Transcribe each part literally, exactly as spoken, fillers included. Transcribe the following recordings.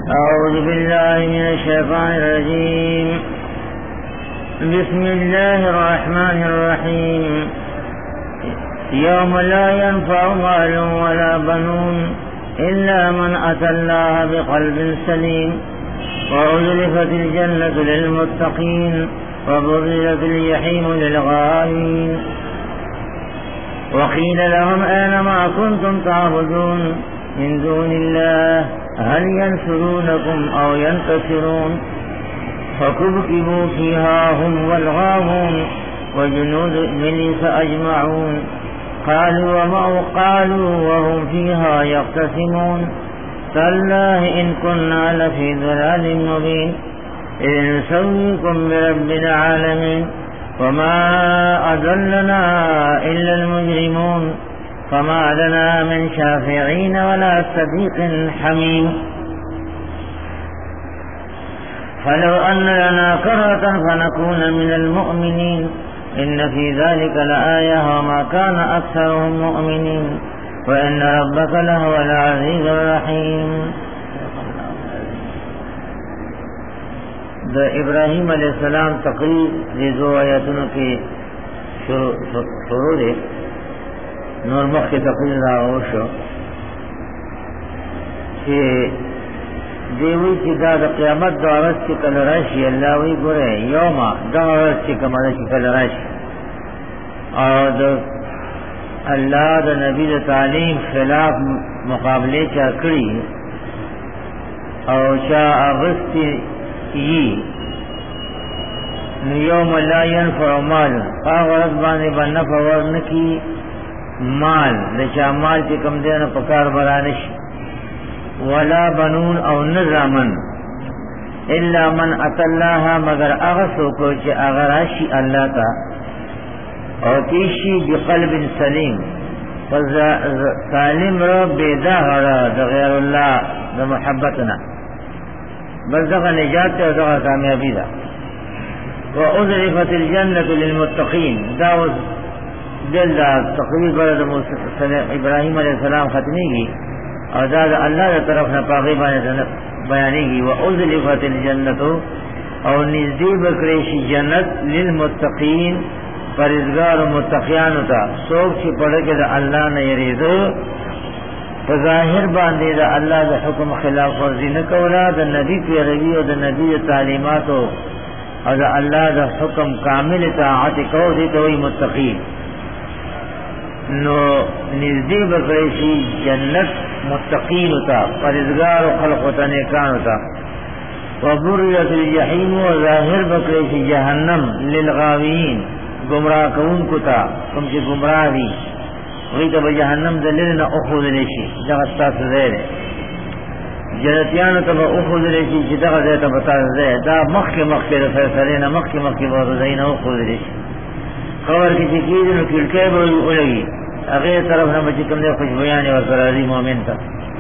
أعوذ بالله من الشيطان الرجيم. بسم الله الرحمن الرحيم. يوم لا ينفع مال ولا بنون إلا من أتى الله بقلب سليم وأزلفت الجنة للمتقين وبرزت الجحيم للغاوين وقيل لهم أين ما كنتم تعبدون من دون الله هل ينصرونكم أو ينتصرون فكبكبوا فيها هم والغاوون وجنود إبليس أجمعون قالوا وما قالوا وهم فيها يختصمون تالله إن كنا لفي ضلال مبين إذ نسويكم برب العالمين وما أضلنا إلا المجرمون فما لنا من شافعين ولا صديق حميم فلو أن لنا كرة فنكون من المؤمنين إن في ذلك لآية وما كان أكثرهم مؤمنين وإن ربك لهو العزيز الرحيم. دا ابراہیم علیہ السلام تقریر ریزو آیاتوں کی شروع دے نور مخ کی تقریر راہو شو کہ دیوی کی دا دا قیامت دا عرض کی کل راشی اللہ وی گرے یوما دا عرض کی کمانا کی کل راشی اور دا اللہ دا نبی دا تعلیم خلاف مقابلے چا کری اور چا اغسطی یوم لا ينفع مال فاغرد بانے بنفع ورنکی مال لچا مال چی کم دینا پکار برانش ولا بنون او نظامن الا من ات اللہ مگر اغسو کو چی اغراشی اللہ کا اور تیشی بقلب سلیم سالم رو بیدہ را دا غیر اللہ دا محبتنا بس دغا نجات اور دغا کامیابی دا وَأُزْلِفَتِ الْجَنَّةُ لِلْمُتَّقِينَ داوز دل دا تقریر برد ابراہیم علیہ السلام ختمی گی اور دا دا اللہ دا طرف نپاقی بیانی گی وَأُزْلِفَتِ الْجَنَّةُ اور نزدی بکریشی جنت للمتقین پرزگار و متقیانو تا سوک چی پڑھے دا اللہ نے یریدو ظاہر باندے دا اللہ دا حکم خلاف ورزی نکولا دا نبی کی روی و دا نبی تعلیمات و دا اللہ دا حکم کامل اطاعت کو دیتا ہوئی متقین نو نزدی بکریشی جنت متقین تا پرزگار و خلق و تنیکان تا وبرزت الجحیم و ظاہر بکریشی جہنم للغاوین گمراہ کون کتا کم چی گمراہ دی وہی تو جہنم دلیل نہ اخذ لیشی جغتا سزیر جنتیان تب اخذ لیشی جدغ زیتا بتا زیر دا مخ کے مخ کے فیصلین مخ کے مخ کے بارزین اخذ لیشی خبر کسی چیز نو کلکے بروی اولگی اغیر طرف نہ بچی کم دے خوش بیانی اور قراری مومن تا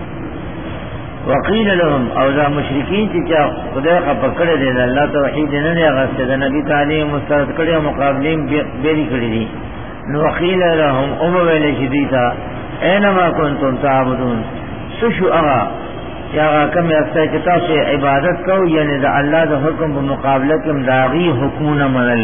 وقیل لهم او دا مشرکین چی چا خدا کا پکڑے دے دا اللہ توحید نہ دے غصے دا نبی تعلیم مسترد کڑے مقابلین بیری کڑی دی وقیل لهم امویل شدیتا اینما کنتم تعبدون سشو اغا یا اغا کم یافتا کتاب سے عبادت کو یعنی دا اللہ دا حکم بمقابلتم داغی حکمون منل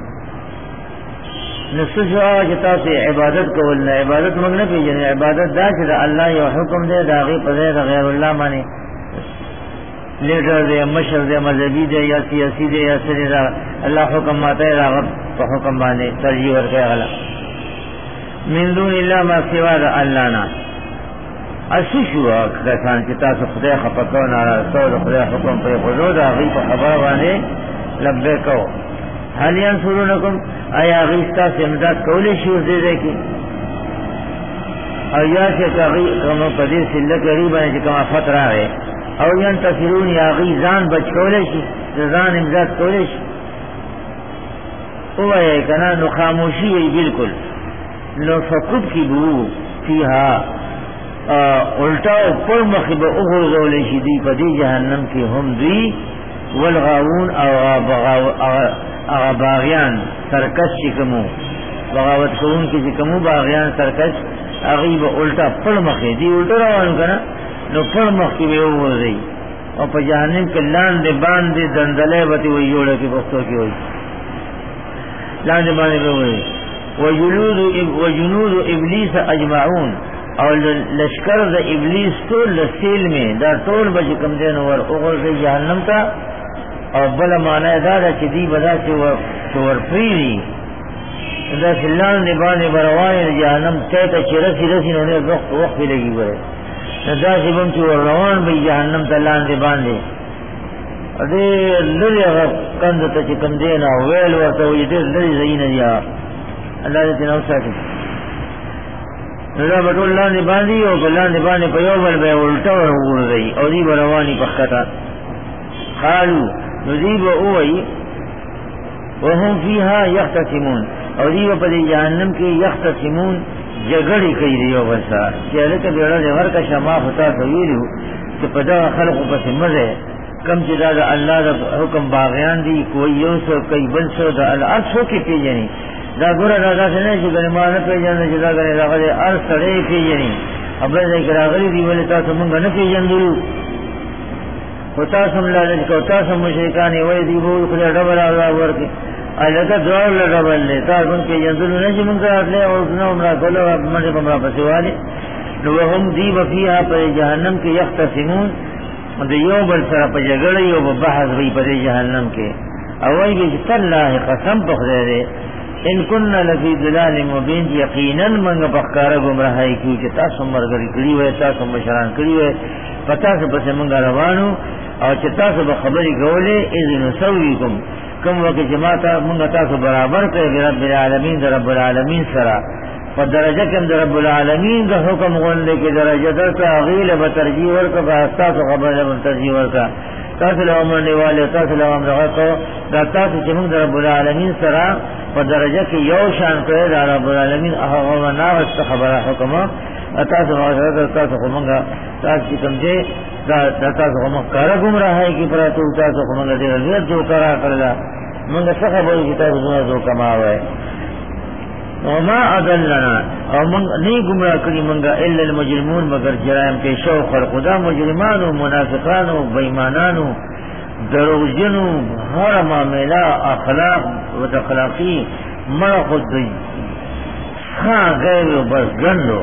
نسشو اغا کتاب سے عبادت کو ولنا عبادت مگن پی یعنی عبادت دا چی دا اللہ یا حکم دے داغی پذیر دا غیر اللہ مانے لیڈر دے مشر دے مذہبی دے یا سیاسی دے یا سری دا اللہ حکم ماتا ہے دا غب پا حکم بانے ترجیح ورکے غلق من دون اللہ ما سوا دا اللہ نا اسی شوا کسان چتا سے خدای خپکو نارا سو دا خدای حکم پر خضو دا غیب خبر بانے لبے کو حل ینصرونکم آیا غیستا سے امداد کولی شیوز دے دے کی او یا سے کم پدیر سلک غیب آنے چی کما فتر آئے او ینتصرون یا غیزان بچ کولی شی زان امداد کولی شی او اے کنا نو خاموشی ہے بالکل لو فکب کی بو فیہا الٹا پر مخب اغرزو لیشی دی پدی جہنم کی ہم دی والغاون او باغیان سرکش چکمو بغاوت کون کی چکمو باغیان سرکش اغیب الٹا پر مخی دی الٹا روانو کنا نو پر مخی بے اغرزی اور پا جہنم کے لاندے باندے دندلے بتی وہی جوڑے کی بختوں کی ہوئی لاندے باندے پہ ہوئی وجنود ابلیس اجمعون اور لشکر دا ابلیس طول لسیل میں دا طول بچ کم دین ور اغل سے جہنم تا اور بلا معنی دادا چی دی بدا چی ور پریدی دا سلان دے بانے بروانی جہنم تیتا چی رسی رسی نونے وقت وقت لگی برے دا سی بم چی ور روان بھئی جہنم تا لان دے باندے دے للی اگر کند تا چی کم دینا ویل ورطا ہوئی دے للی زین دیا اللہ دے تنو ساکی ندا بطول لان دے باندی اور لان دے باندے پیوبل بے الٹا ور رہی اور دی بروانی پختا قالو نذیب اوئی وهم فیہا یختصمون اور دیو پا دی جہنم کی یختصمون جگڑی کئی دیو بسا چہلتا بیڑا دے غر کا شما خطا سویلو کہ پدا خلق پس مزے کم چدا دا اللہ دا حکم باغیان دی کوئی یو سو کئی بل سو دا الارس ہو کی پی جنی دا گورا دا دا سنے چی گنی مانا پی جنی چدا گنی دا غدی ارس سڑے پی جنی اب دا کرا غلی دی ولی تا سمنگا نپی جندلو وتاسم لا لجك وتاسم مشركاني ويدي بول خدا دبل الله ورك الکا دوار لڈبل لے تاسم کے جندلو نجی منکرات لے اور سنو امرا کلو منڈے بمرا پسوالے وهم دی وفیہا پر جہنم کے یختصمون دیو بل سر پا جگڑی و بحث بھی پر جہنم کے اوائی بھی تاللہ قسم پخدے دے ان کننا لفی دلال مبین یقینا منگا پخکارا گمراہائی کیوں کہ تاسم مرگری کری ہوئے تاسم مشران کری ہوئے پتا سے پس منگا روانو اور چتا سے بخبری گولے اذن سویکم کم وقت جماعتا منگا تاسو برابر کرے رب العالمین در رب العالمین سرا فدرجہ کم در رب العالمین کا حکم غنلے کے درجہ در تاغیل بترجیح ورکا فاستاسو خبر لبن ترجیح ورکا تاسو لو امرنے والے تاسو لو امرغتو دا تاسو چمنگ در رب العالمین سرا فدرجہ کی یو شان کرے در رب العالمین احقا ناوست خبر حکم تاسو معاشرت تاسو خمنگا تاسو کم دے دا تاسو خمنگا کارا گمراہ ہے کی پراتو تاسو خمنگا دے رضیت جو کرا کرلا منگا سخبر کی تاسو سنا جو کماوے وما اضلنا او منگا نہیں گمراہ کری منگا الا المجرمون مگر جرائم کے شو خلقدا مجرمانو منافقانو بیمانانو دروجنو ہر معاملہ اخلاق و تخلاقی مرا خود دی خواہ گئے بس گنلو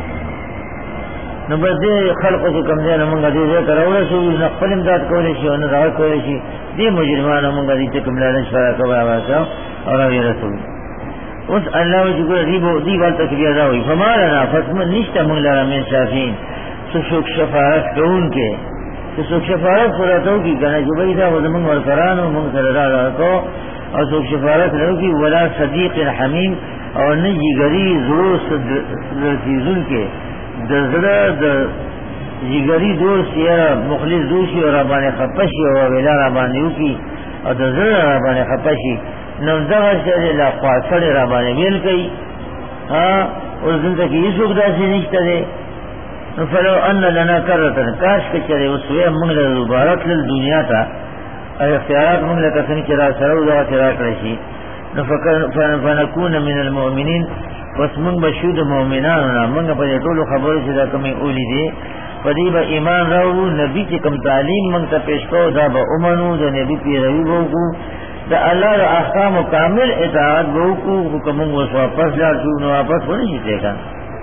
نو بس دے خلقو سے کم دے نمانگا دے دے کر اولا سو نقبل امداد کولے شی ونو دعوت کولے شی دے مجرمان نمانگا دی تکم لالنش فارا کبا آباسا اور آوی رسول اس اللہ و جکر دیبو دیبال تکبیر دا ہوئی فمالنا فسمن نشتا منگ لارا من شافین سشک شفارت کون کے سشک شفارت صورتو کی کنا جبئی دا وزمنگ ورکرانو منگ سردار کو اور سشک شفارت لہو کی ولا صدیق حمیم اور نجی گری ضرور سیزن کے دزرہ جگری دور سیارہ مخلص دوشی اور ربان خپشی اور ویلا ربانیو کی اور دزرہ ربان خپشی نوزدہ شہر لاقواسڑ ربان ویل کئی ہاں اس دن تک یہ سکتا سی نشتا دے فلو ان لنا کرتن کاش کچرے اس وی منگل دوبارت للدنیا تا اور اختیارات منگل کسنی چرا سرو دا چرا کرشی فنکون من المؤمنین پس منگ بشود مومنانونا منگ پا طول خبر شدہ کمی اولی دے پدی با ایمان رو نبی چی کم تعلیم منگ تا پیشکو دا با امنو دا نبی پی روی بوکو دا اللہ دا احکام و کامل اطاعت بوکو حکم منگ وس واپس لار چونو واپس ہونی شیطے کا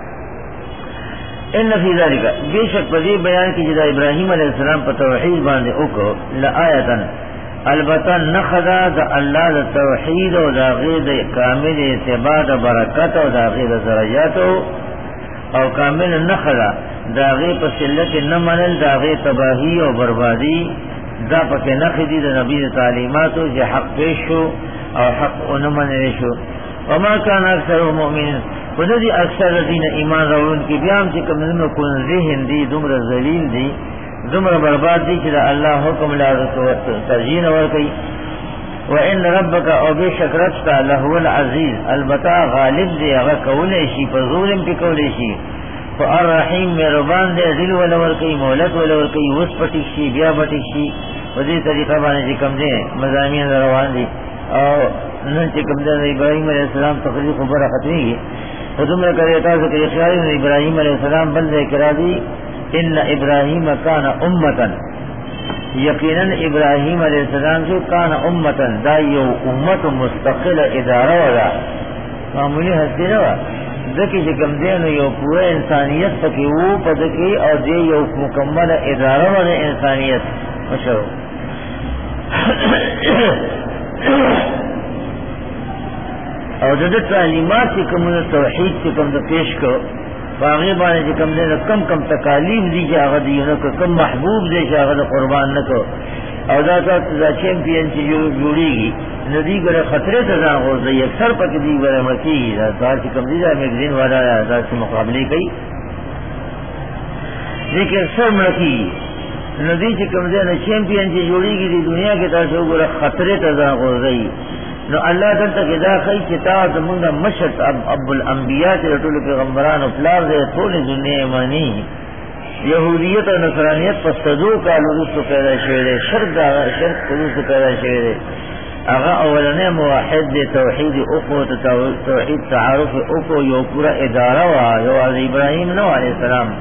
ان فی ذالکا بے شک پدی بیان کی جدا ابراہیم علیہ السلام پا توحید باندے اوکو لآیتن البتہ نخدا دا اللہ دا توحید و دا غید کامل اعتباد و برکت و دا غید درجات او کامل نخدا دا غید پسلت نمنل دا غید تباہی و بربادی دا پک نخدی دا نبی دا تعلیماتو جا حق پیشو او حق و نمنل شو وما کان اکثر مؤمن خودی اکثر دین ایمان رولن کی بیام چکم نمو کن ذہن دی دمر ذلیل دی دمر برباد دی چلا اللہ حکم لا ترجین ورکی وان ربک او بے شکرتا لہو العزیز البتا غالب دے اغا کولیشی فظولم پی کولیشی فالرحیم میربان دے دل ولورکی مولت ولورکی وس پٹکشی بیا پٹکشی وزی طریقہ بانے چکم دے مضامین روان دی اور نن چکم دے ابراہیم علیہ السلام تقریب خبر ختمی گی فدمر کریتا سکر خیالی ابراہیم علیہ السلام بل دے کرا دی ان ابراہیم کان امتا یقیناً ابراہیم علیہ السلام سے کان امتن دا یو امت مستقل ادارہ ودا معمولی ہستی روا دکی چکم دینو یو پورا انسانیت پکی وہ پدکی اور دے یو مکمل ادارہ ودا انسانیت مشہور اور جو تعلیمات کی کم توحید کی کم پیش کو باغی بانے کی کم دے کم کم تکالیف دی جا غدی کو کم محبوب دے جا غد قربان نہ کو اور ذات چیمپئن کی جو جوڑی گی ندی گرے خطرے تزا ہو گئی اکثر پک دی گرے مکی ذات کی کم دی جا میگزین والا ذات سے مقابلے کی لیکن اکثر مکی ندی کی کم دے چیمپئن کی جوڑی گی دی دنیا کی طرف سے گرے خطرے تزا ہو گئی نو اللہ دل تک ادا خی کتاب منگا مشت اب اب الانبیاء کے رٹول پیغمبران اپلار دے تھوڑی دنیا مانی یہودیت اور نصرانیت پر صدو کا لروس کو پیدا شوئے شرک دا شرک لروس کو پیدا شوئے اغا اولنے موحد دے توحید اقو توحید تعارف اقو یو پورا ادارہ وا یو از ابراہیم نو علیہ السلام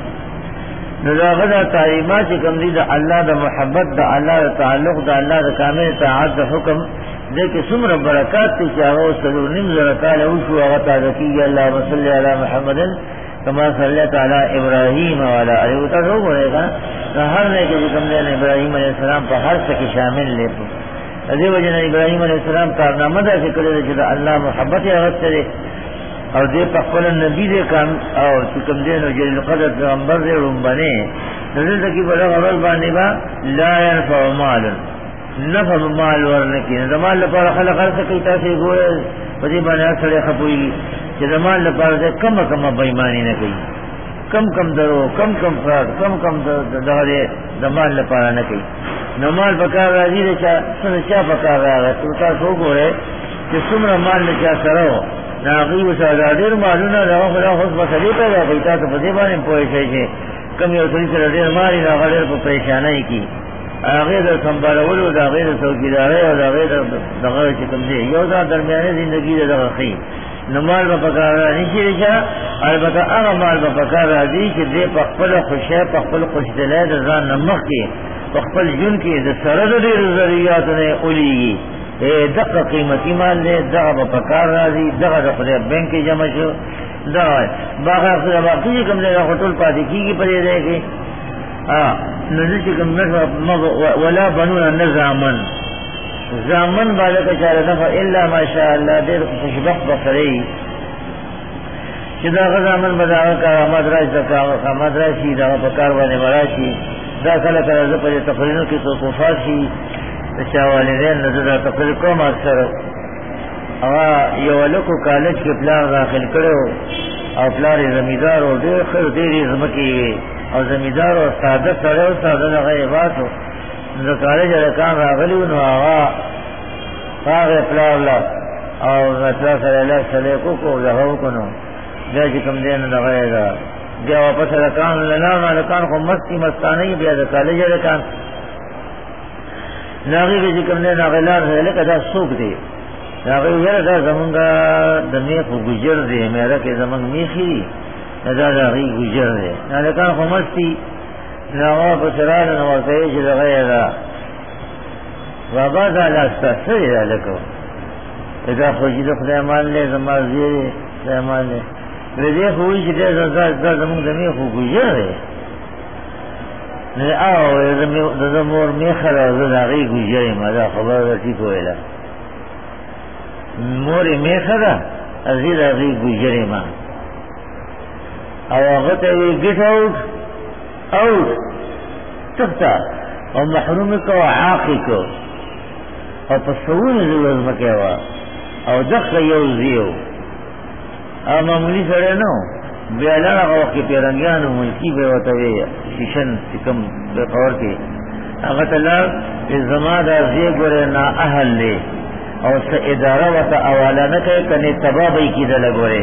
نو دا غدا تعلیمات کم دی دا اللہ دا محبت دا اللہ دا تعلق دا اللہ دا کامل تعاد دا حکم دیکھ سمر برکات تی چاہو صدو نمزر کال اوشو اغتا ذکی اللہ صلی علی محمد کما صلی تعالی ابراہیم والا علیہ وطا رو گو رہے گا ہر نے کہ کم دینا ابراہیم علیہ السلام پا ہر سکی شامل لے پو ازی وجہ ابراہیم علیہ السلام کارنامہ دا سے کرے چھتا اللہ محبت اغت کرے اور دے پا قول نبی دے کام اور کم دینا جلیل قدر پیغمبر دے رنبانے نزل تکی بڑا غبر بانے با لا ینفع مالا نفع مال ورنکی زمان لپارا خلق عرصہ کئی تاسی گوئے وزی بانے اکثر خپوئی کہ زمان لپارا سے کم کم بیمانی نکی کم کم درو کم کم فراد کم کم دغرے زمان لپارا نکی نمال بکار راضی دے چا سن چا بکار راگا توتا سو گوئے کہ سمر مال نچا سرو ناقیب سادا دیر مالونا لغا خدا خود بسلی پیدا کئیتا تو پدی بانے پوئے چھے کم یو سلی سر دیر مالی ناقا دیر پو پریشانائی کی آغیر در سنبالولو دا غیر سوکیدارے اور دا غیر دغیر چکم دے یو دا درمیانے زندگی دا دغخی نمال با پکار را نیچی رشا البتا اغا مال با پکار را دی چی دے پخپل خوشے پخپل خوش دلے دا زان نمخ کی پخپل جن کی دا سرد دے ذریعاتنے اولی گی اے دقا قیمتی مال دے دقا با پکار را دی دقا دا خود بینک جمع شو دقا باقا خود باقی کم دے خطول پاتی کی کی پڑے دے گی نزلتكم نفع ولا بنون نزامن زامن بالك شار نفع إلا ما شاء الله دير تشبق بصري شدا غزامن بداوك مدراج دكا مدراشي دا بكار وانے مراشي دا کلا کلا زپر تقرینوں کی توقفات شي شاوالدین نظر تقریر کوم اکثر اوا یو لکو کالج کې پلان داخل کړو او پلان زمیدار او ډېر خیر ډېر زمکی اور زمیدار اور سادہ سڑے اور سادہ لگائے بات ہو زکارے جڑے کام راغلی نو آغا فاغ اپلا اللہ اور اطلاع صلی اللہ صلی کو کو لہو کنو جا چکم دین لگائے دا جا واپس لکان لناونا لکان خو مستی مستانی بیا زکارے جڑے کام ناغی بی چکم دین آغلار ہے لکہ دا سوک دے ناغی ویر دا زمانگا دمیخ و گجر دے میرا کہ زمان میخی دا دا غی گجر دے نالکان خمستی ناغا پسران نوارتایش لغیر دا وابا دا لاستا سری دا لکو ادا خوشی دا خدای مان لے زمان زیر خدای مان لے ردی خوشی چی دے دا زمان دمی خو گجر دے نی آو دا زمور میخر دا غی گجر ما دا خبر دا تی کوئیلا موری میخر ازی دا غی گجر ما او غطا وی گٹ اوٹ اوٹ تختا او محروم کو عاقی کو او تصور زیوز مکیوا او دخ یو زیو او معمولی سڑے نو بیالانا وقت پیرنگیانو ملکی بیوتوی شیشن سکم بقور کی اغت اللہ ازما دا زیگوری نا اہل لے او سا ادارہ وطا اوالا نکے کنی تبابی کی دلگوری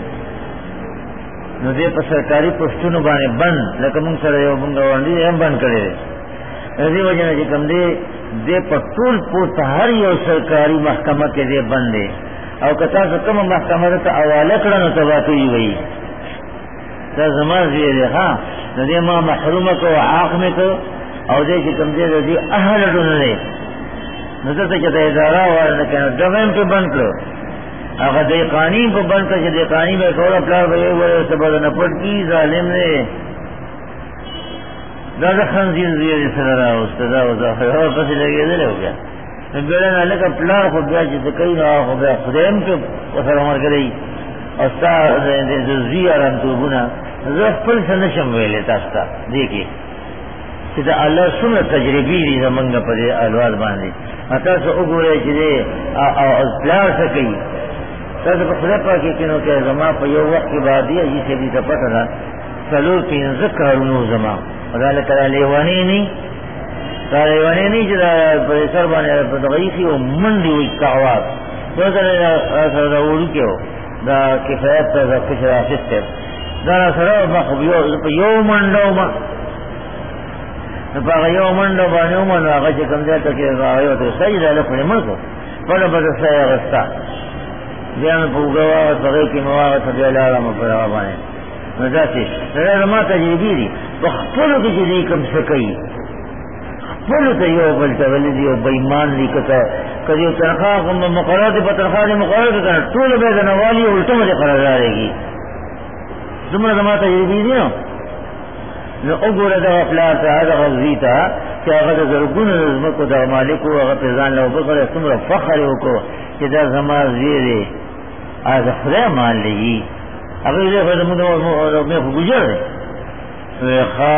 نو دے پا سرکاری پشتونو بانے بند لکہ منگ سر یو منگا واندی دے ہم بند کرے دے رضی وجہ نا جکم دے دے پا طول پورتا ہر یو سرکاری محکمہ کے دے بند دے او کتا سا کم محکمہ دے تا اوالا کرنو تباکی وئی تا زمان زیر دے ہاں نو دے ما محروم کو عاق میں کو او دې چې کوم دې دې اهل ډونه نو ته چې ته اداره ورنه کنه دغه په بند کړو هغه دې قانون په بند کړ چې دې قانون به ټول پلار به وره سبا نه پټ کی ظالم نه دا د خنزیر زیر سره راوسته دا وځه هغه پسې لګېدل وکړه نګړنه لکه پلار خو بیا چې کوي نو خو بیا خدایم ته وسره مرګري او تاسو د زیارت توبونه زه خپل څه نشم ویلې تاسو ته دې کې چې دا الله څومره تجربې دي زمونږ په دې الواد باندې تاسو وګورئ چې او پلار څه کوي تاسو په خپل پاکي کې نو کې زما په یو وخت کې باندې یې چې دې پته ده څلور پنځه کارونو زما خدای تعالی لیوانی نه دا لیوانی نه چې دا په سر باندې په دغې او منډي وي کاواز دا سره دا وړو کې دا کفایت ته ځکه راځي دا سره ما خو یو په یو منډو ما په یو منډو باندې ومنه هغه چې کوم ځای ته کې راوي ته سجده له په مرګو په له بده ځای غستا بیا په وګوا سره کې مواره ته لاله مې په هغه باندې نو دا چې سره ما تجربې دي په خپل کې چې کوم څه کوي خپل ته یو بل ته ولې یو بېمان لیکته کله تنخواه کوم مقررات په تنخواه مقرره کړه ټول به د نوالي الټه مې قرار راځي زموږ زما تجربې دي نو وګوره دا خپل ته هغه غوځي ته چې هغه د زرګونو زمکو د مالکو هغه په ځان له وګوره څومره فخر وکړو چې دا زما زیری هغه خدای مال لګي هغه دې په موږ مې خو ګجر دی ښا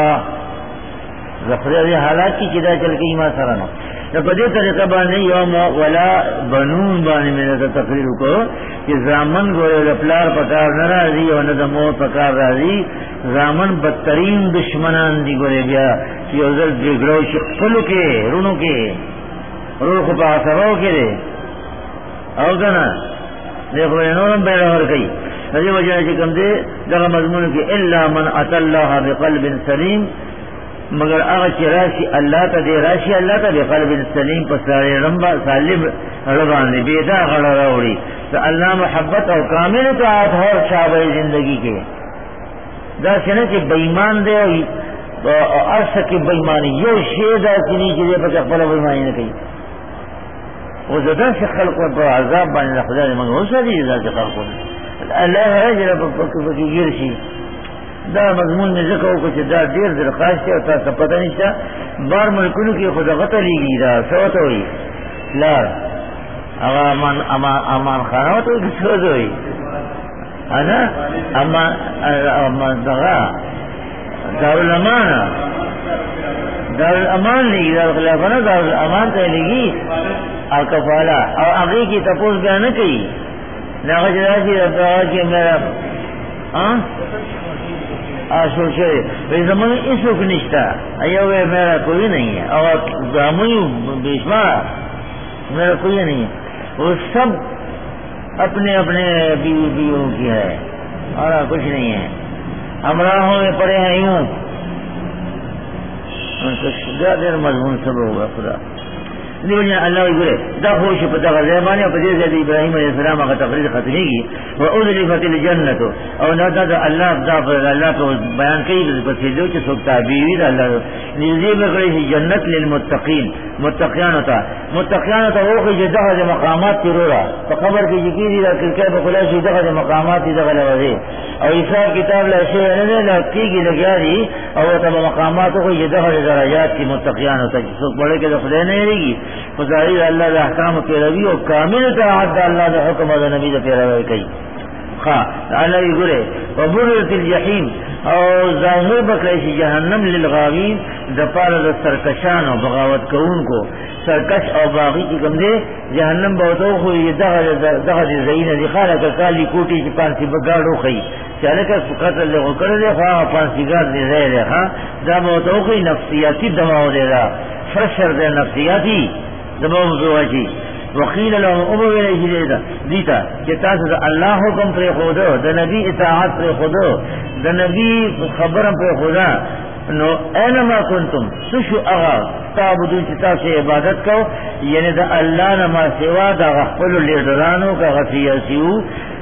زخرې حالات کې دا چل کې ما سره نو د په دې طریقه باندې یوم ولا بنون باندې مې ته تقریر وکړو چې زامن ګورې د پلار په کار نه راځي او نه د مور په کار راځي زامن بدترین دشمنان دي ګورې بیا چې یو ځل جګړو شي خپل کې رونو کې روح په اثرو کې دي او کنه دغه نورم به راور کوي دغه وجه چې کوم دي دغه مضمون کې الا من اتى الله بقلب سليم مگر هغه چې راشي الله ته دی راشي الله ته بقلب سلیم په ساري رمبا سالم روان دی بيدا غړ راوړي ته الله محبت او کامل اطاعت هر شابه زندگی کې دا څنګه چې بېمان دی او ارسه کې بېماني یو شی دا چې په خپل بېماني نه کوي او زدا چې خلق په عذاب باندې خدای موږ اوسه دي ذات خلق الله راجل په کې ګرځي دا مضمون میں ذکر کو چې دا ډیر درخواست او تاسو پته نشته بار ملکونو کې خود غته لیږي دا څه وي لا هغه امان امان امان خانه ته څه وي انا امان امان دغه دارالامان دارالامان لیږي دا خلافانه دارالامان ته لیږي او کفاله او هغه کې تاسو بیان نه کوي دا غږی راځي میرا ها آسو سے زمان اس وقت نشتا ایو میرا کوئی نہیں ہے اور گاموی بیشمار میرا کوئی نہیں ہے وہ سب اپنے اپنے بیوی بیووں کی ہے اور کچھ نہیں ہے ہمراہوں میں پڑے ہیں یوں ان کا شدہ دیر مضمون سب ہوگا خدا اللہ دا خوش پتا غزیبانی و پدیر زید ابراہیم علیہ السلام اگر تقریر ختمی کی و اذلفت الجنت او نادا دا اللہ دا اللہ تو بیان کئی پسیدو چی سکتا بیوی دا اللہ نزیب کری جنت للمتقین متقیانتا متقیانتا وقی جی دخل مقامات تی رو را فقبر کی جکیری دا کرکر بخلاشی دخل مقامات تی دخل وزی او حساب کتاب لاشی ونده لکی کی لگیاری او تب مقامات وقی جی دخل درجات کی متقیانتا چی سک بڑے کے دخلے نہیں رہی مظاہر اللہ دا احکام پیروی اور کامل اطاعت دا اللہ دا حکم دا نبی دا پیروی کئی خواہ اللہ یہ گرے وبرزت الجحیم اور ظاہر بکریشی جہنم للغاوین دا پارا دا سرکشان و بغاوت کون کو سرکش اور باغی کی کم دے جہنم بہتو خوی دغد زین دی خالہ کا کالی کوٹی چی پانسی بگاڑو خی چالکہ قتل لے کر دے خواہ پانسی گاڑ دے رہے دے خواہ دا بہتو خوی نفسیاتی دماؤ دے دا فرشر دے نفسیاتی دماغ زواجی وقیل لهم امو الیہ دیتا دیتا کہ تاسو دا اللہ حکم پر خودو دا نبی اطاعت پر خودو دا نبی خبرم پر خدا نو اینما کنتم سشو اغا تعبدون چی تاسو عبادت کو یعنی دا اللہ نما سوا دا غفل لیڈرانو کا غفیاسیو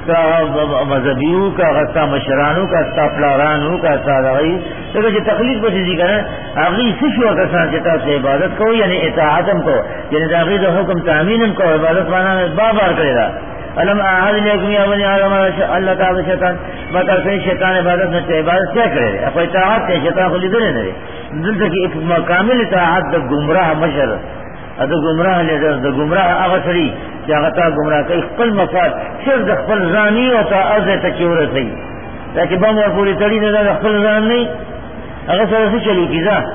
مذہبیوں کا غصہ مشرانوں کا ستا پلارانوں کا ستا دغی لیکن جو تقلید پر چیزی کرنا اغلی سشو کسان چتا سے عبادت کو یعنی اطاعتم کو یعنی تاقید حکم تامینم کو عبادت مانا میں بار بار کرے گا علم آہد لیکم یا بنی آدم اللہ تعالی شیطان بطر سے شیطان عبادت میں سے عبادت کیا کرے گا اپنے اطاعت سے شیطان کو لیدرے نرے دل تک ایک کامل اطاعت دا گمراہ مشر دا گمراہ لیدر دا گمراہ اغسری جاغتا گمراہ کئی خپل مفاد صرف دا خپل زانی ہوتا عرض تکیور سی لیکن بام اور پوری تڑی نے دا خپل زان نہیں اغسر سے چلی کی دا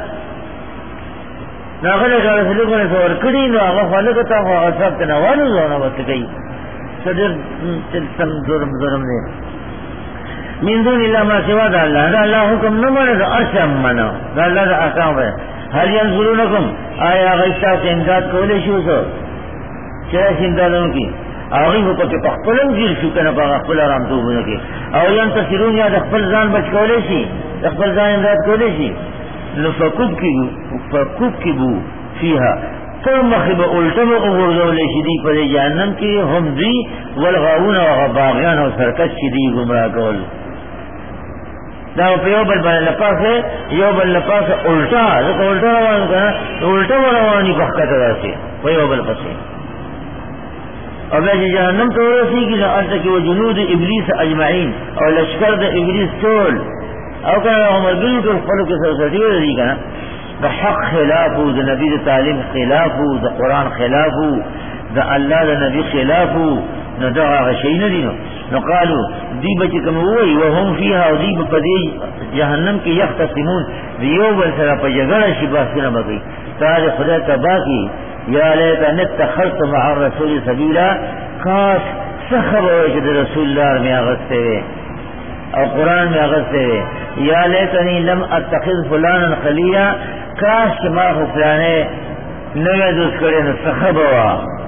ناغل اگر سلوکوں نے سور کری نو آغا خالقتا خواہ صاحب تنوانو زونا بس گئی صدر تم ظلم ظلم دے من دون اللہ ما سوا دا اللہ دا اللہ حکم نمانے دا عرش امانا دا اللہ دا احکام ہے حل ینظرونکم آیا غیشتا سے امداد کولے شو سو چیس امدادوں کی آغی حکم کے پخپلن گیر شو کنا پا اخپل آرام تو بنکی او ینتصرون یا دخپل زان بچ کولے شی دخپل زان امداد کولے شی لفکوب کی بو فکوب کی بو فیہا فرمخب الٹم اغرزو لشدی پر جہنم کی ہم دی والغاون وغباغیان و سرکش شدی گمراہ کول داو پہ یو بل بل لپاس ہے یو بل لپاس الٹا ذکر الٹا روان کنا الٹا روانی بخکت راسی پہ یو بل پسے اور بیجی جہنم تو رسی کی لأنتا کی وہ جنود ابلیس اجمعین اور لشکر دا ابلیس تول او کنا عمر بلو کے خلو کے سرسٹی رسی کنا دا حق خلافو دا نبی دا تعلیم خلافو دا قرآن خلافو دا اللہ دا نبی خلافو نو دا غشین دینو نو قالو دی بچی کم ہوئی وهم فیہا و دی بپدی جہنم کی یختصمون دیو بل سرا پا جگڑا شباسکنا بکی تاج خدا تبا کی یا لیتا نتخلط مع الرسول سبیلا کاش سخب ہوئی کہ رسول اللہ میں آغستے ہوئے اور قرآن میں آغستے ہوئے یا لیتنی لم اتخذ فلانا خلیا کاش کے ماں کو فلانے نوے دوست کرے نو سخب ہوا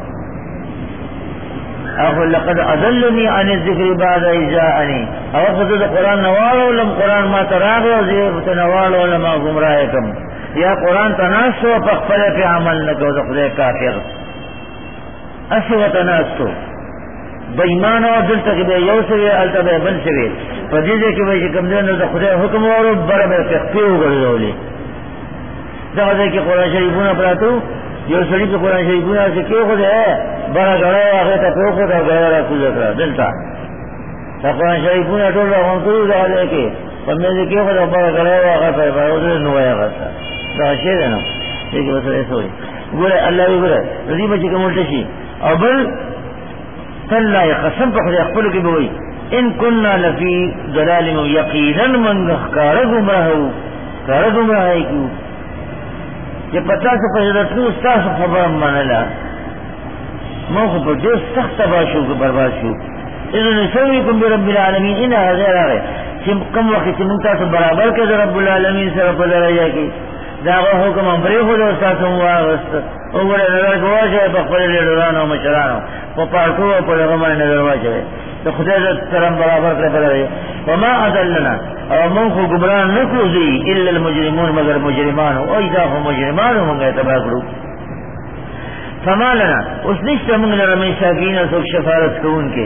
اخو لقد اضلنی عن الذکر بعد اجاءنی او خود قرآن نوالو لم قرآن ما تراغی و زیبت نوالو لما گمراہکم یا قرآن تناسو پخپلے پہ عمل نکو دا خدای کافر اسی و تناسو بایمان و دل تک بے یو سوے علتا بے بن سوے فدیدے کی بے کم دین دا خدای حکم ورو بر بے تخفیو گردولی دا خدای کی قرآن شریفون اپراتو یو سڑی پہ قرآن شریفون سے کیوں خود ہے برا گڑا آخر تا پوکو تا گڑا را کل اکرا دلتا تا قرآن شریفون اٹول را غنطور دا لے کے پر میں سے کیوں خود برا گڑا آخر تا برا ادھر نوائی آخر تا دا شیر ہے نا لیکن بس ایسا ہوئی گولے اللہ بھی گولے رضی بچی کا ملتشی اور بل تاللہ قسم پا خود اخبرو کی بوئی ان کننا لفی دلال یقینا من کارا گمراہو کارا گمراہی کیوں یہ پتا سے پجرتنو استاس خبر مانلا موقع پر جو سخت تباشو کے برباد شو اذن نسویکم برب العالمین انہا غیر آگئے کم وقت چمنتا سے برابر کے رب العالمین سے رب العالمین کی داغا حکم امبری خود استاس مواغست اوڑے نظر گواجے بخبر لیڈرانو مشرانو وہ پارکو پر غمان نظر واجے تو خدا سلام برابر کرے برابر وما ادلنا اور من کو گمراہ نہ کو دی الا المجرمون مگر مجرمان او اذا هم مجرمان ہوں گے تباہ کرو فما لنا اس نشتہ من رمی شاکین سو شفارت کون کے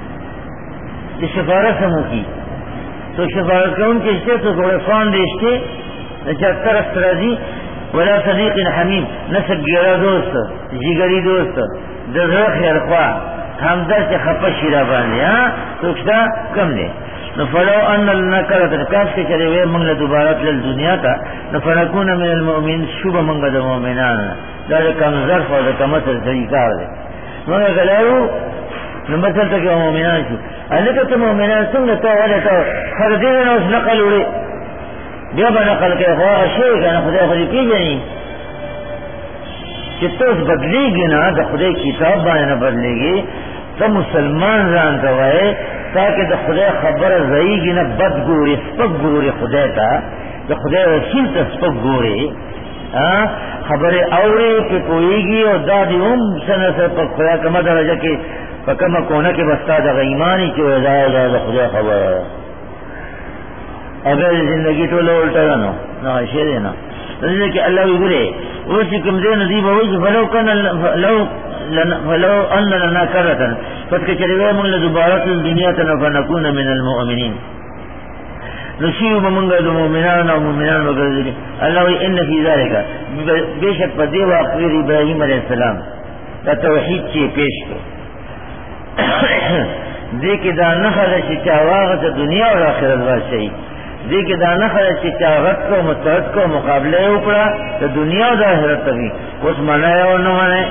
یہ شفارت ہموں کی تو شفارت کون کے اشتے تو تھوڑے فان دیشتے چہتر استرازی ولا صدیق حمیم نسب گیرہ دوست جگری دوست در خیر خواہ ہم در سے خپش شیرہ باندے ہاں تو کشتا کم دے نفلو ان لنا کرتن کاش کے چلے ہوئے منگل دوبارہ لل دنیا تا نفنکون من المؤمن شبہ منگل دا مومنان دا دا کم ظرف و دا کمتر طریقار دے منگل کلارو نمبتر تک مومنان شو انکا تا مومنان سنگ تا والا تا خردین اس نقل اوڑے بیا با نقل کے خواہ شیئے کانا خدا خودی کی جنی کہ تو اس بدلے گی نا دا خدا کتاب بانے نا بدلے گی تو مسلمان رانتا ہوئے تاکہ دا خدا خبر رئی گی نا بد گوری سپک گوری خدا تا دا خدا رسول تا سپک گوری خبر اوڑے پہ کوئی گی اور دادی ام سنہ سے پک خدا کما درجہ کے پکم کونا کے بستا دا غیمانی کی وزائے دا دا خدا خبر اگر زندگی تو لو الٹا گا نا شیر نا کہ اللہ بھی برے اسی کم دے نصیب ہوئی کہ فلو کن لو فلو ان لنا کرتن پس که چلوه منگ لدبارت الدنیا تنفنکون من المؤمنین نصیب منگا دو مومنان و مومنان وگردلی اللہ وی ان فی ذالکا بے شک پر دیو اقویر ابراہیم علیہ السلام دا توحید چی پیش کو دیکھ دا نخل چی چاواغت دنیا اور آخرت واسعی دیکھ دا نخل چی چاغت کو مستحد کو مقابلے اکڑا دا دنیا اور آخرت تبھی اس منائے اور نہ منائے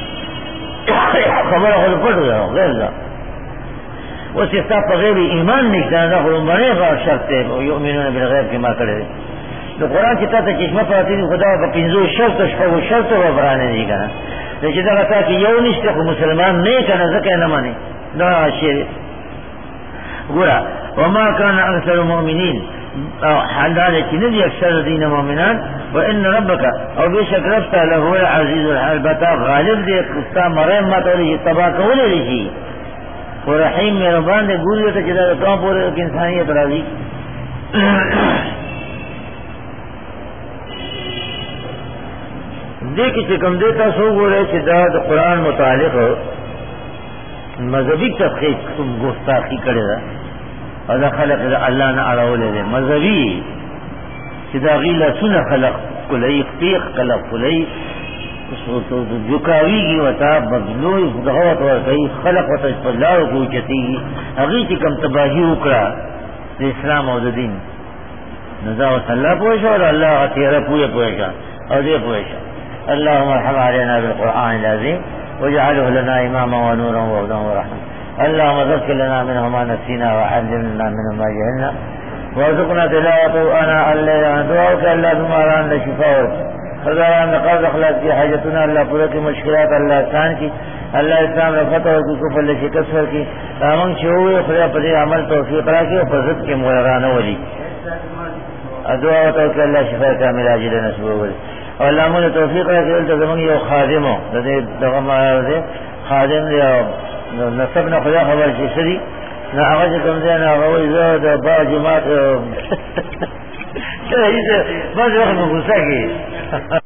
خبر خود پڑ جاؤ غیر اللہ اس استاپ غیر ایمان نکتا دا خود منے غار شرط ہے یؤمنون بالغیب کی ما کرے تو قرآن کی تا چشمہ پاتی خدا با پنزو شرط شفا و شرط و برانے دی کنا لیکن دا تا کہ یو نشتے خود مسلمان نہیں کنا زکے نمانی دا شیر گورا وما کان اکثر مؤمنین حالدار چی ندی اکثر دین مومنان وان ربک او بیشک رفتا لہو العزیز الحالبتا غالب دے قصہ مریم ما تولی تباہ کولے لیشی ورحیم میں ربان دے گوریو تا چلا تو پورے انسانیت راضی دیکھ چکم دیتا سو گورے چدا قرآن متعلق مذہبی تفخیص تم گستاخی کرے دا اور دا خلق دا اللہ نہ اڑولے دے مذہبی چدا غیلہ سن خلق کلی اختیق خلق کلی جکاوی کی وطا بدلوی خداوت ورکی خلق وطا اسپلارو کوئی چتی گی اگی چکم تباہی اکڑا دا اسلام و دا دین نزا و صلی اللہ پوشا اور اللہ غطیرہ پویا پوشا اور دے پوشا اللهم ارحم علينا بالقرآن العظيم واجعله لنا إماما ونورا وهدى ورحمة اللهم ذكر لنا منه ما نسينا وعلمنا منه ما جهلنا وارزقنا تلاوته آناء الليل ندعوك ألا تمارا عند شفاءك خدا عند قرض اخلاق کی حاجتنا اللہ پورا کی مشکلات اللہ آسان کی اللہ اسلام رفتہ کی کفر لشکسر کی آمن چھوئے خدا پدی عمل توفیق را کی اور ضد کے مورانہ ولی دعا ہوتا کہ اللہ شفاء کامل عاجل نصیب ولی اور اللہ مجھے توفیق رکھے تو زمان یہ خادم ہو دے خادم دے نصب نہ خدا خبر چیسری نہ آغاز کم دے نہ آغاز زود با جماعت بس وقت میں غصہ کی